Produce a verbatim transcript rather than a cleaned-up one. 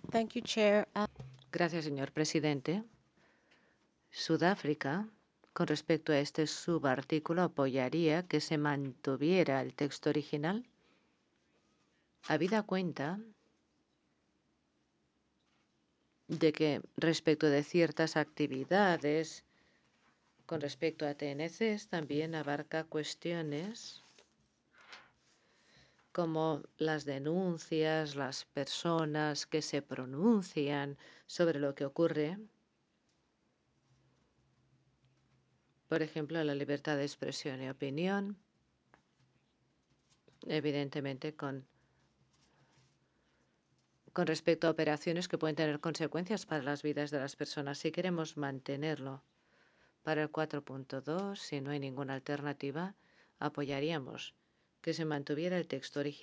Thank you, Chair. Uh, Gracias, señor presidente. Sudáfrica, con respecto a este subartículo, apoyaría que se mantuviera el texto original, habida cuenta de que respecto de ciertas actividades con respecto a T N Cs también abarca cuestiones como las denuncias, las personas que se pronuncian sobre lo que ocurre, por ejemplo, la libertad de expresión y opinión, evidentemente con, con respecto a operaciones que pueden tener consecuencias para las vidas de las personas. Si queremos mantenerlo para el cuatro punto dos, si no hay ninguna alternativa, apoyaríamos que se mantuviera el texto original.